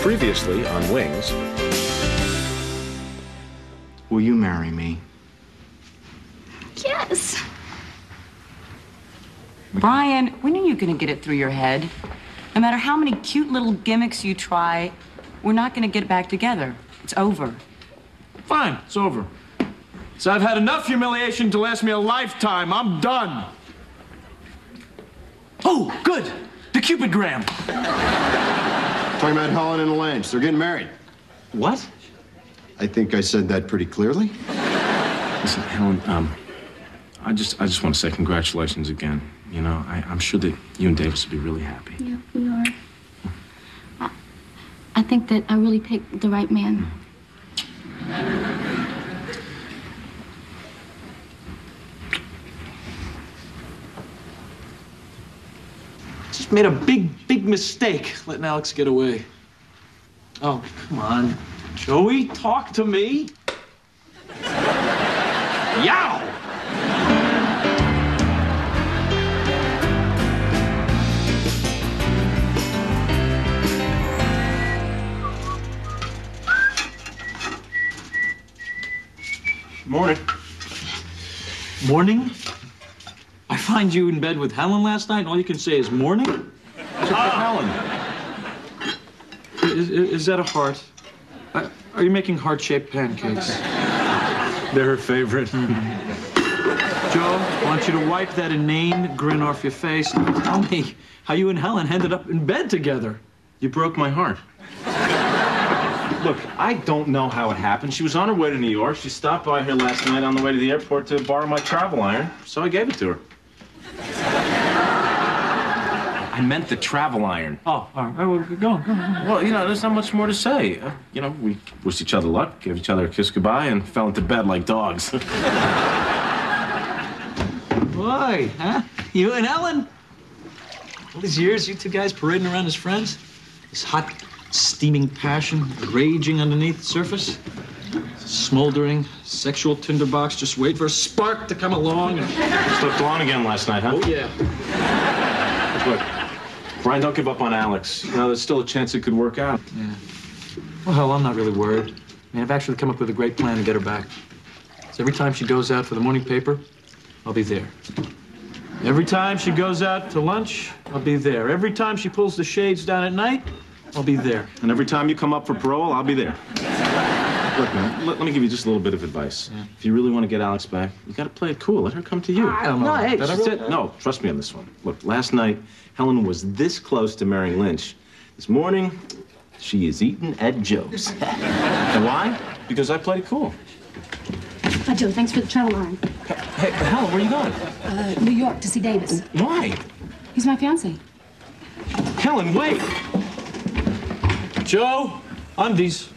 Previously on Wings. Will you marry me? Yes. Brian, when are you going to get it through your head? No matter how many cute little gimmicks you try, we're not going to get back together. It's over. Fine, it's over. So I've had enough humiliation to last me a lifetime. I'm done. Oh, good. The Cupidgram. Talking about Helen and Lange. They're getting married. What? I think I said that pretty clearly. Listen, Helen, I just want to say congratulations again. You know, I'm sure that you and Davis will be really happy. Yeah, we are. I think that I really picked the right man. Just made a big mistake letting Alex get away. Oh, come on. Joey, talk to me. Yow! Morning. Morning? I find you in bed with Helen last night, and all you can say is morning? Helen. Is that a heart? Are you making heart-shaped pancakes? They're her favorite. Joe, I want you to wipe that inane grin off your face and tell me how you and Helen ended up in bed together. You broke my heart. Look, I don't know how it happened. She was on her way to New York. She stopped by here last night on the way to the airport to borrow my travel iron, so I gave it to her. I meant the travel iron. Oh, all right. Well, go on. Well, you know, there's not much more to say. You know, we wished each other luck, gave each other a kiss goodbye, and fell into bed like dogs. Why, huh? You and Helen? All these years, you two guys parading around as friends? This hot, steaming passion raging underneath the surface? Smoldering sexual tinderbox, just wait for a spark to come along and... Slept on again last night, huh? Oh, yeah. Look, Brian, don't give up on Alex. You know, there's still a chance it could work out. Yeah. Well, hell, I'm not really worried. I mean, I've actually come up with a great plan to get her back. So every time she goes out for the morning paper, I'll be there. Every time she goes out to lunch, I'll be there. Every time she pulls the shades down at night, I'll be there. And every time you come up for parole, I'll be there. Look, man, let me give you just a little bit of advice. Yeah. If you really want to get Alex back, you got to play it cool. Let her come to you. I don't know. No, hey, No, trust me on this one. Look, last night, Helen was this close to marrying Lynch. This morning, she is eating at Joe's. And why? Because I played it cool. Hi, Joe. Thanks for the travel iron. Hey, Helen, where are you going? New York to see Davis. Why? He's my fiancé. Helen, wait. Joe, undies.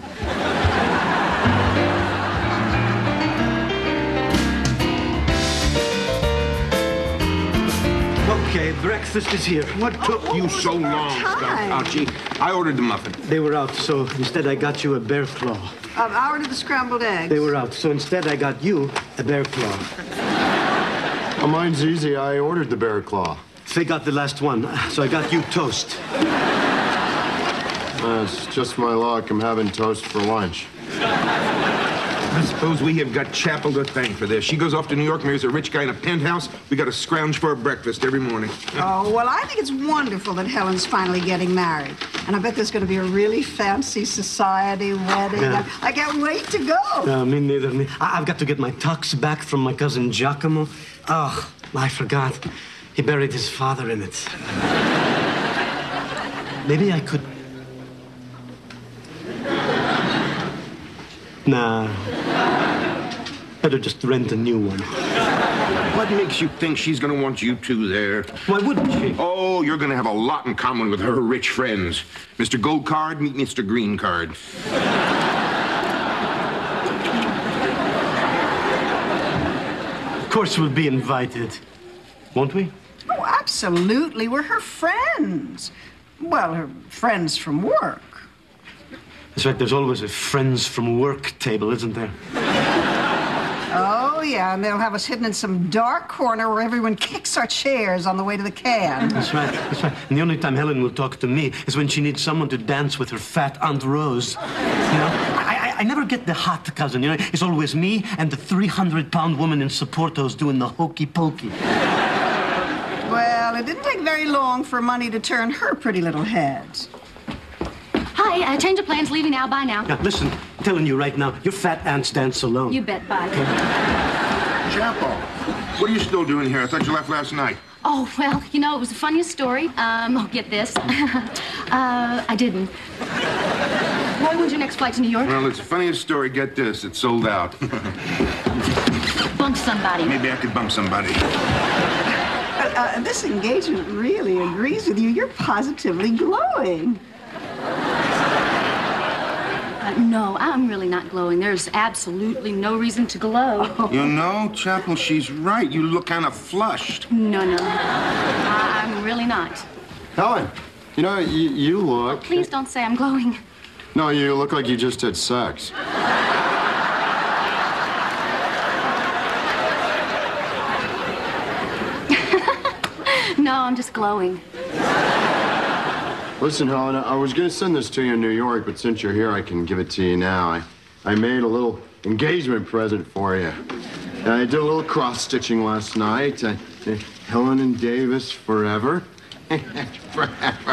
Okay, breakfast is here. What took you so long, Scout Archie? I ordered the muffin. They were out, so instead I got you a bear claw. I ordered the scrambled eggs. They were out, so instead I got you a bear claw. Oh, mine's easy. I ordered the bear claw. They got the last one, so I got you toast. It's just my luck. I'm having toast for lunch. I suppose we have got Chapel to thank for this. She goes off to New York, marries a rich guy in a penthouse. We got to scrounge for a breakfast every morning. Oh, well, I think it's wonderful that Helen's finally getting married. And I bet there's going to be a really fancy society wedding. Yeah. I can't wait to go. Me neither. I've got to get my tux back from my cousin Giacomo. Oh, I forgot. He buried his father in it. Maybe I could... Nah. Better just rent a new one. What makes you think she's going to want you two there? Why wouldn't she? Oh, you're going to have a lot in common with her rich friends. Mr. Gold Card, meet Mr. Green Card. Of course we'll be invited. Won't we? Oh, absolutely. We're her friends. Well, her friends from work. That's right, there's always a friends from work table, isn't there? Oh, Oh, yeah, and they'll have us hidden in some dark corner where everyone kicks our chairs on the way to the can. That's right, that's right. And the only time Helen will talk to me is when she needs someone to dance with her fat Aunt Rose. You know, I never get the hot cousin, you know. It's always me and the 300-pound woman in Soporto's doing the hokey pokey. Well, it didn't take very long for Money to turn her pretty little head. Hi, change of plans, leaving now, bye now. Now, listen, I'm telling you right now, your fat aunts dance alone. You bet, bye. Chapel, what are you still doing here? I thought you left last night. Oh, well, you know, it was the funniest story. Oh, get this. I didn't. Roy, when's your next flight to New York? Well, it's the funniest story. Get this, it's sold out. Bump somebody. Maybe I could bump somebody. This engagement really agrees with you. You're positively glowing. No, I'm really not glowing. There's absolutely no reason to glow. You know, Chapel, she's right. You look kind of flushed. No, I'm really not. Helen, you know, you look... Please don't say I'm glowing. No, you look like you just had sex. No, I'm just glowing. Listen, Helen, I was going to send this to you in New York, but since you're here, I can give it to you now. I made a little engagement present for you. I did a little cross-stitching last night. Helen and Davis forever. Forever.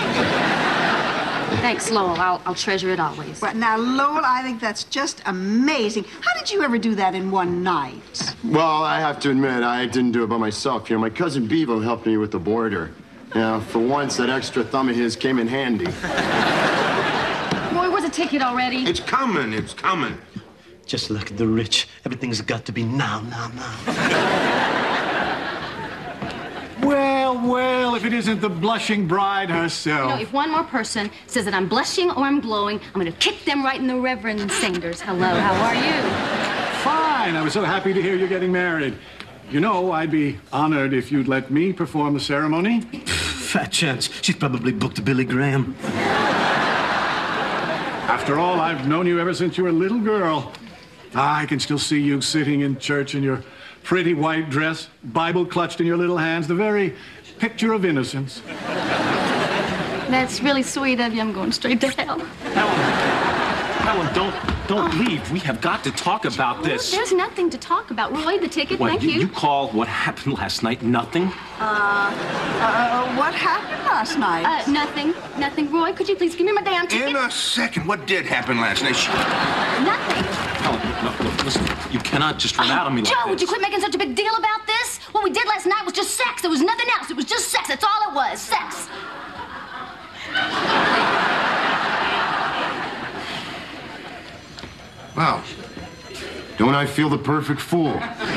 Thanks, Lowell. I'll treasure it always. Well, now, Lowell, I think that's just amazing. How did you ever do that in one night? Well, I have to admit, I didn't do it by myself. You know, my cousin Bevo helped me with the border. You know, for once, that extra thumb of his came in handy. Roy, where's the ticket already? It's coming, it's coming. Just look at the rich. Everything's got to be now. Well, if it isn't the blushing bride herself. You know, if one more person says that I'm blushing or I'm glowing, I'm going to kick them right in the Reverend Sanders. Hello, how are you? Fine. I was so happy to hear you're getting married. You know, I'd be honored if you'd let me perform the ceremony. Fat chance. She's probably booked Billy Graham. After all, I've known you ever since you were a little girl. I can still see you sitting in church in your pretty white dress, Bible clutched in your little hands, the very picture of innocence. That's really sweet of you. I'm going straight to hell. Helen, don't leave. We have got to talk about this. There's nothing to talk about. Roy, the ticket, What, thank you. You call what happened last night nothing? What happened last night? Nothing. Roy, could you please give me my damn ticket? In a second, what did happen last night? Nothing. Helen, no, listen, you cannot just run out on me like Joe, this. would you quit making such a big deal about this? What we did last night was just sex. There was nothing else. It was just sex. That's all it was. Sex. Wow. Don't I feel the perfect fool?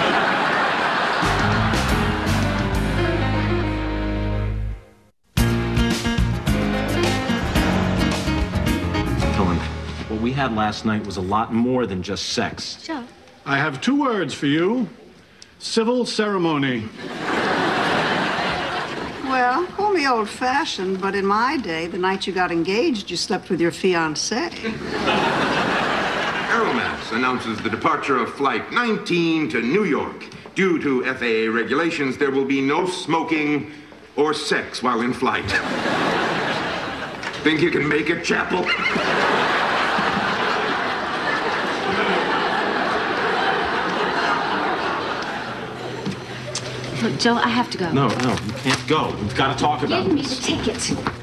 Helen, what we had last night was a lot more than just sex. Joe. I have 2 words for you. Civil ceremony. Well, call me old-fashioned, but in my day, the night you got engaged, you slept with your fiancé. Aeromass announces the departure of Flight 19 to New York. Due to FAA regulations, there will be no smoking or sex while in flight. Think you can make it, Chapel? Look, Joe, I have to go. No, you can't go. We've got to talk about Give me this. the ticket.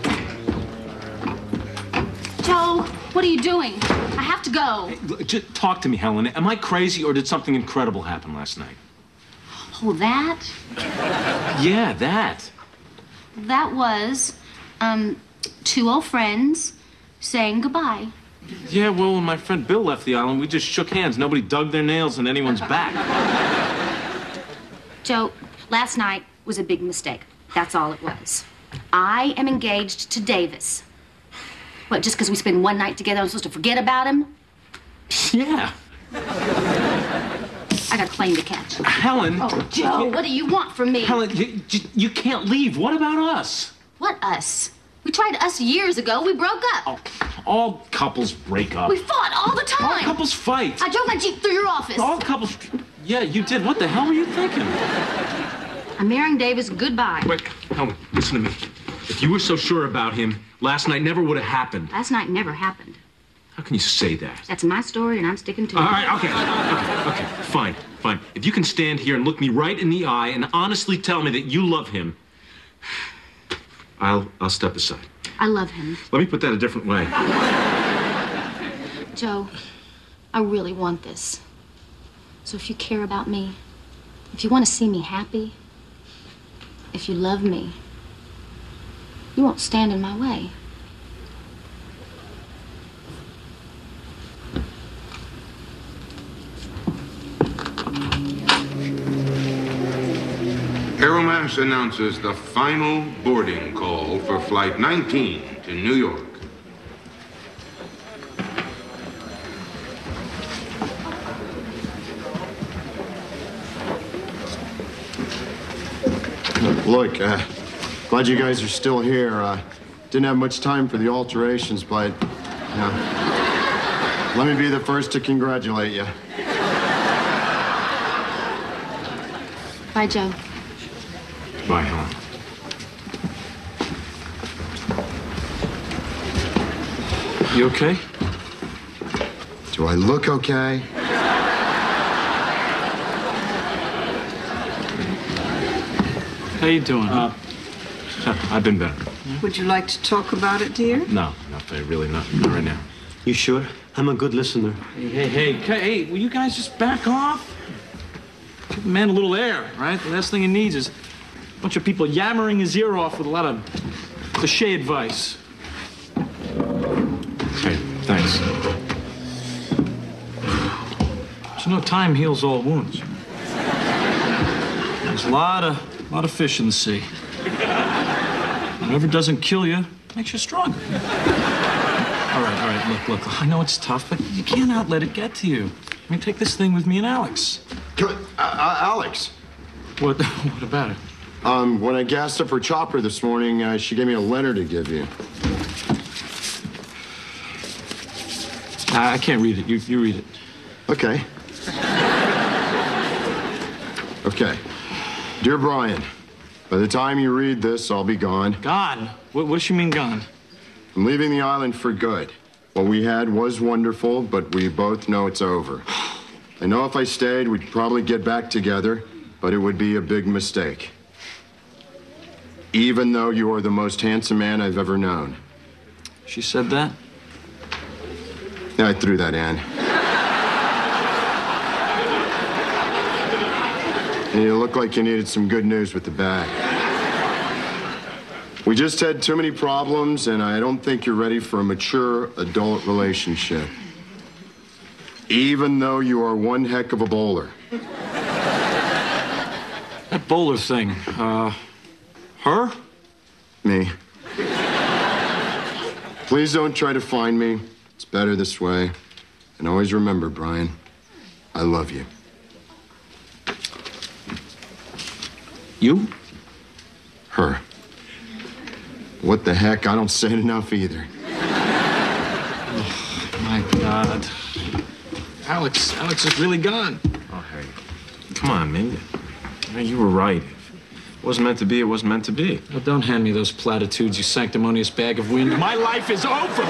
Joe, what are you doing? I have to go. Just talk to me, Helen. Am I crazy or did something incredible happen last night? Oh, that? Yeah, that. That was, 2 old friends saying goodbye. Yeah, well, when my friend Bill left the island, we just shook hands. Nobody dug their nails in anyone's back. Joe, last night was a big mistake. That's all it was. I am engaged to Davis. What, just because we spend one night together, I'm supposed to forget about him? Yeah. I got a plane to catch. Helen. Oh, Joe, what do you want from me? Helen, you can't leave. What about us? What us? We tried us years ago. We broke up. Oh, all couples break up. We fought all the time. All couples fight. I drove my Jeep through your office. All couples... Yeah, you did. What the hell were you thinking? I'm marrying Davis. Goodbye. Wait, Helen, listen to me. If you were so sure about him, last night never would have happened. Last night never happened. How can you say that? That's my story, and I'm sticking to it. All right, okay, fine. If you can stand here and look me right in the eye and honestly tell me that you love him, I'll step aside. I love him. Let me put that a different way. Joe, I really want this. So if you care about me, if you want to see me happy, if you love me, you won't stand in my way. Aeromass announces the final boarding call for Flight 19 to New York. Look, glad you guys are still here. Didn't have much time for the alterations, but let me be the first to congratulate you. Bye, Joe. Bye, Helen. You okay? Do I look okay? How you doing? I've been better. Would you like to talk about it, dear? No, really not right now. You sure? I'm a good listener. Hey, will you guys just back off? Give the man a little air, right? The last thing he needs is a bunch of people yammering his ear off with a lot of cliche advice. Okay, thanks. So no time heals all wounds. There's a lot of fish in the sea. Whatever doesn't kill you makes you stronger. All right, look. I know it's tough, but you can't let it get to you. I mean, take this thing with me and Alex. Alex. What about it? When I gassed up her chopper this morning, she gave me a letter to give you. I can't read it. You read it. Okay. Okay. Dear Brian, by the time you read this, I'll be gone. Gone? What does she mean, gone? I'm leaving the island for good. What we had was wonderful, but we both know it's over. I know if I stayed, we'd probably get back together, but it would be a big mistake. Even though you are the most handsome man I've ever known. She said that? Yeah, I threw that in. And you look like you needed some good news with the bag. We just had too many problems, and I don't think you're ready for a mature adult relationship. Even though you are one heck of a bowler. That bowler thing, her? Me. Please don't try to find me. It's better this way. And always remember, Brian, I love you. You? Her. What the heck? I don't say it enough either. Oh, my God. Alex is really gone. Oh, hey. Come on, man. You were right. If it wasn't meant to be, it wasn't meant to be. Well, don't hand me those platitudes, you sanctimonious bag of wind. My life is over!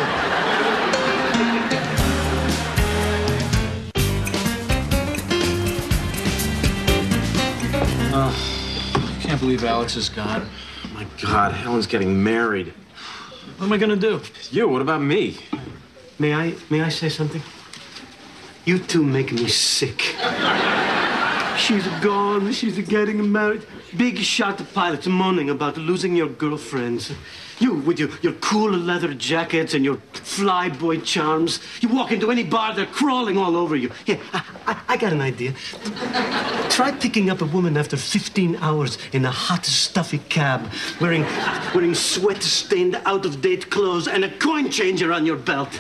I can't believe Alex is gone. Oh, my God, Helen's getting married. What am I gonna do? You, what about me? May I say something? You two make me sick. She's gone, she's getting married. Big shot pilots moaning about losing your girlfriends. You, with your cool leather jackets and your flyboy charms, you walk into any bar, they're crawling all over you. Here, I got an idea. Try picking up a woman after 15 hours in a hot, stuffy cab, wearing sweat-stained, out-of-date clothes and a coin changer on your belt.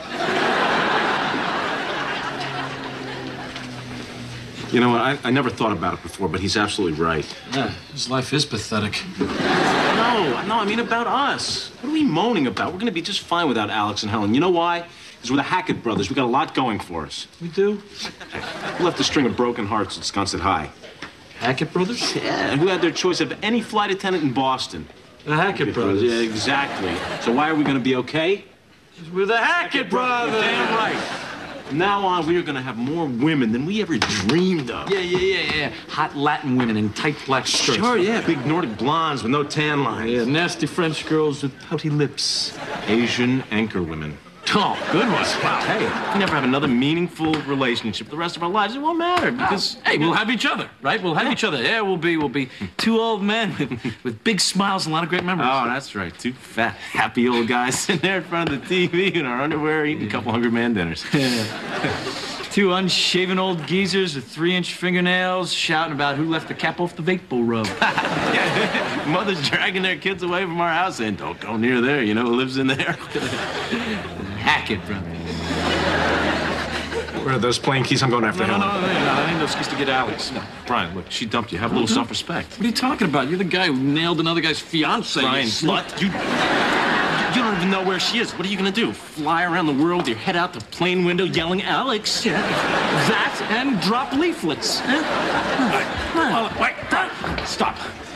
You know what? I never thought about it before, but he's absolutely right. Yeah, his life is pathetic. No, I mean about us. What are we moaning about? We're going to be just fine without Alex and Helen. You know why? Because we're the Hackett brothers. We got a lot going for us. We do? We left a string of broken hearts at Sconset High. Hackett brothers? Yeah, who had their choice of any flight attendant in Boston. The Hackett brothers. Yeah, exactly. So why are we going to be okay? We're the Hackett brothers. Damn right. From now on, we are going to have more women than we ever dreamed of. Yeah. Hot Latin women in tight black skirts. Sure, yeah. Big Nordic blondes with no tan lines. Yeah, nasty French girls with pouty lips. Asian anchor women. Oh, good one. Wow. Hey, if we never have another meaningful relationship the rest of our lives, it won't matter because... Hey, we'll have each other, right? We'll have each other. Yeah, we'll be two old men with big smiles and a lot of great memories. Oh, that's right. Two fat, happy old guys sitting there in front of the TV in our underwear eating a couple $100-man dinners. Two unshaven old geezers with 3-inch fingernails shouting about who left the cap off the vapor rub. Mothers dragging their kids away from our house saying, don't go near there, you know who lives in there? Hackett, brother. Where are those plane keys? I'm going after Helen. No, I need those keys to get Alex. No, Brian, look, she dumped you. Have a little self-respect. What are you talking about? You're the guy who nailed another guy's fiancée. Brian, you slut. You don't even know where she is. What are you going to do? Fly around the world with your head out the plane window yelling, Alex? Yeah. That and drop leaflets. Wait, stop.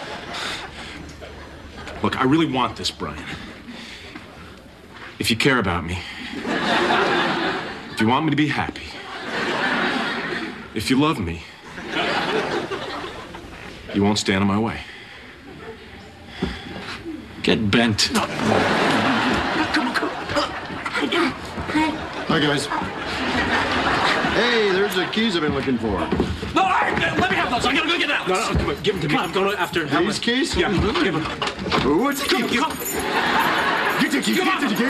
Look, I really want this, Brian. If you care about me, if you want me to be happy, if you love me, you won't stand in my way. Get bent. Hi, guys. Hey, there's the keys I've been looking for. No, let me have those. I'm gonna go get Alex. No, come on, give them to me. I'm going after Helen. These keys? Yeah, give them. What's the key? Get the key.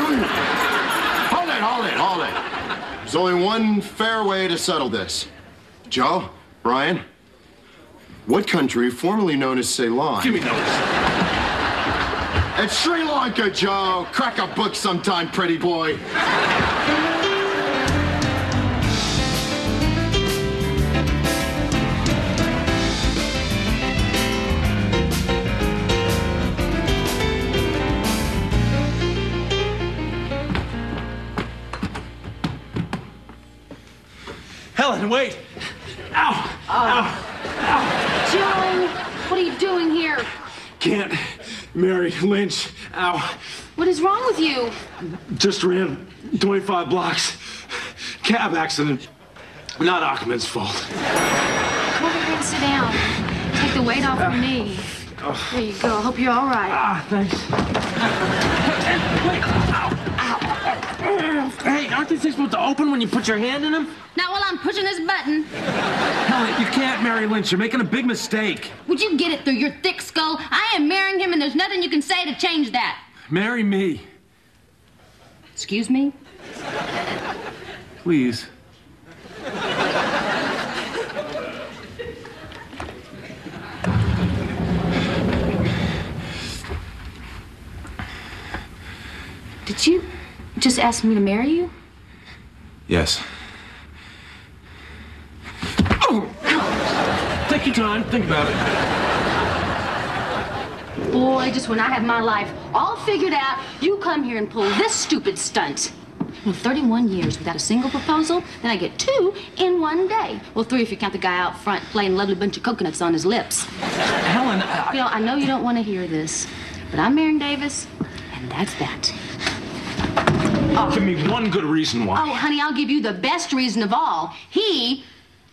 Hold it. There's only one fair way to settle this. Joe, Brian, what country, formerly known as Ceylon? Give me those. It's Sri Lanka, Joe. Crack a book sometime, pretty boy. Helen, wait. Ow. Joe, what are you doing here? Can't marry Lynch. Ow. What is wrong with you? Just ran 25 blocks. Cab accident. Not Ackerman's fault. Come over here and sit down. Take the weight off of me. There you go. Hope you're all right. Thanks. Hey, aren't these things supposed to open when you put your hand in them? Not while I'm pushing this button. Helen, you can't marry Lynch. You're making a big mistake. Would you get it through your thick skull? I am marrying him, and there's nothing you can say to change that. Marry me. Excuse me? Please. Did you just ask me to marry you? Yes. Take your time. Think about it. Boy, just when I have my life all figured out, you come here and pull this stupid stunt. Well, 31 years without a single proposal, then I get 2 in one day. Well, 3 if you count the guy out front playing Lovely Bunch of Coconuts on his lips. Helen, I know you don't want to hear this, but I'm marrying Davis, and that's that. Give me one good reason why. Oh, honey, I'll give you the best reason of all. He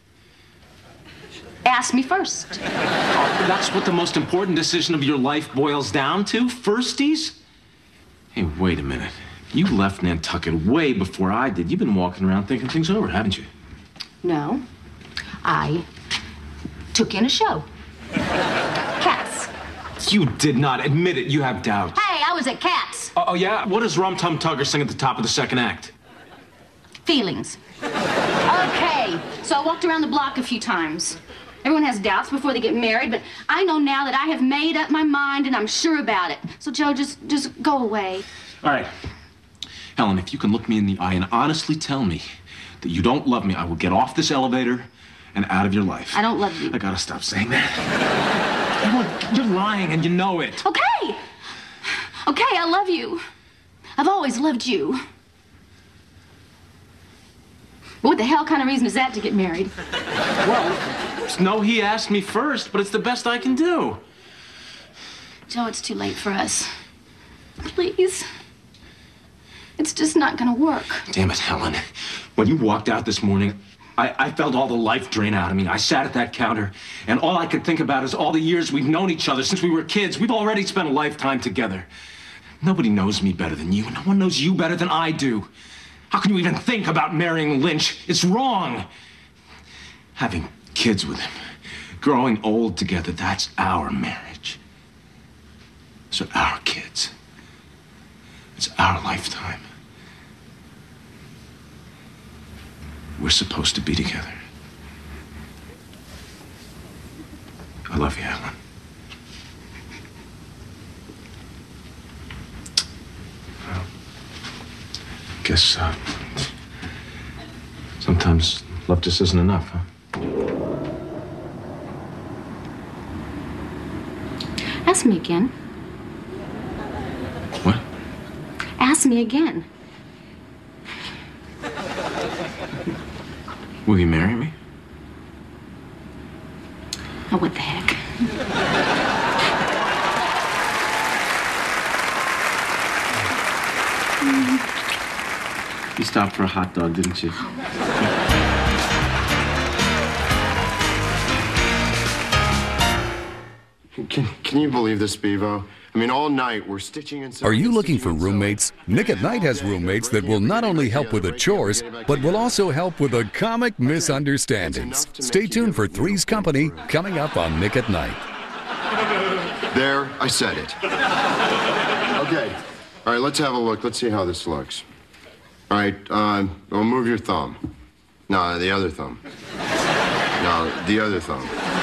asked me first. That's what the most important decision of your life boils down to? Firsties? Hey, wait a minute. You left Nantucket way before I did. You've been walking around thinking things over, haven't you? No. I took in a show. Cats. You did not admit it. You have doubts. Hey, I was at Cats. Oh, yeah? What does Rum Tum Tugger sing at the top of the second act? Feelings. Okay, so I walked around the block a few times. Everyone has doubts before they get married, but I know now that I have made up my mind and I'm sure about it. So, Joe, just go away. All right. Helen, if you can look me in the eye and honestly tell me that you don't love me, I will get off this elevator and out of your life. I don't love you. I gotta stop saying that. Helen, you're lying and you know it. Okay. Okay, I love you. I've always loved you. But what the hell kind of reason is that to get married? Well, no, he asked me first, but it's the best I can do. Joe, it's too late for us. Please. It's just not gonna work. Damn it, Helen. When you walked out this morning, I felt all the life drain out of me. I sat at that counter, and all I could think about is all the years we've known each other since we were kids. We've already spent a lifetime together. Nobody knows me better than you. No one knows you better than I do. How can you even think about marrying Lynch? It's wrong. Having kids with him, growing old together, that's our marriage. Those are our kids. It's our lifetime. We're supposed to be together. I love you, Helen. Well, I guess, sometimes love just isn't enough, huh? Ask me again. What? Ask me again. Will you marry me? Oh, what the heck? You stopped for a hot dog, didn't you? Can you believe this, Bevo? I mean, all night we're stitching and Are you looking for roommates? Nick at Night has roommates that will not only help with the chores, but will also help with the comic misunderstandings. Stay tuned for Three's Company coming up on Nick at Night. There, I said it. Okay. All right, let's have a look. Let's see how this looks. All right, well, move your thumb. No, the other thumb. No, the other thumb.